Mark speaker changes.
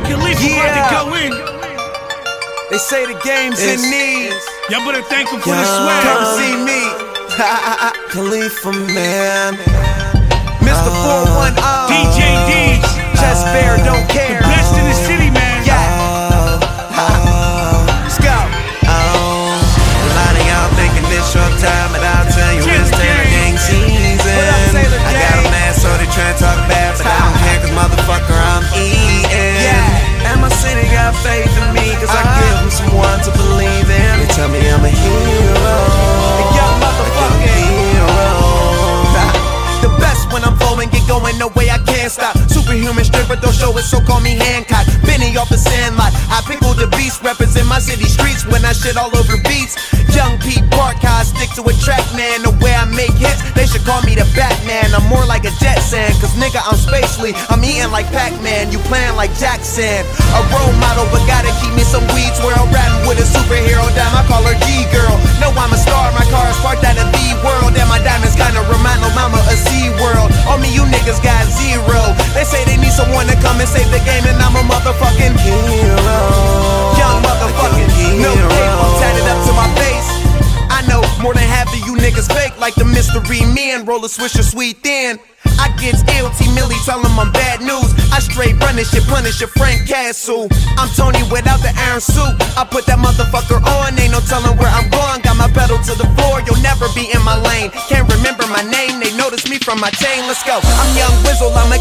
Speaker 1: Khalifa about to go in.
Speaker 2: They say the game's in need.
Speaker 1: Y'all better thank him for the swag.
Speaker 2: Come see me. Khalifa, man. Mr. 410.
Speaker 1: DJ D's.
Speaker 2: Chest Bear, don't care.
Speaker 1: Best in the city, man.
Speaker 2: Yeah. Let's go.
Speaker 3: A lot of y'all thinking this short time, but I'll tell you it's Taylor Gang season.
Speaker 2: What up, Taylor
Speaker 3: I
Speaker 2: Gang?
Speaker 3: got a man, so they try to talk bad, but I don't care, cause motherfucker, I'm eating.
Speaker 2: Yeah.
Speaker 3: And my city got faith in me, cause I give them someone to believe in. They tell me I'm a hero.
Speaker 2: A young motherfucking
Speaker 3: hero.
Speaker 2: The best when I'm flowing, get going, no way I can't stop. Superhuman strength, but don't show it, so call me Hancock. Benny off the sandlot, I pickle the beast, represent my city streets when I shit all over beats. Young Pete Park, how I stick to a track, man. The way I make hits, they should call me the Batman. I'm more like a Jetson, cause nigga, I'm spacely. I'm eating like Pac-Man, you playing like Jackson. A role model, but gotta keep me some weeds. Where I'm rapping with a superhero, damn, I call her G-Girl. No, I'm a star, my car is parked at a V-World. And my diamonds kinda remind no mama of SeaWorld. On me, you niggas got zero. They say they need someone to come and save the game, and I'm a motherfucking
Speaker 3: hero.
Speaker 2: Young motherfucking no tape, I'm tatted up to my face. I know more than half of you niggas fake, like the mystery men. Roll a swisher sweet thin. I get ill, T-Millie, tell him I'm bad news. I straight run this shit, punish your Frank Castle. I'm Tony without the iron suit. I put that motherfucker on, ain't no telling where I'm going. Got my pedal to the floor, you'll never be in my lane. Can't remember my name, they notice me from my chain, let's go. I'm Young Wizzle, I'm a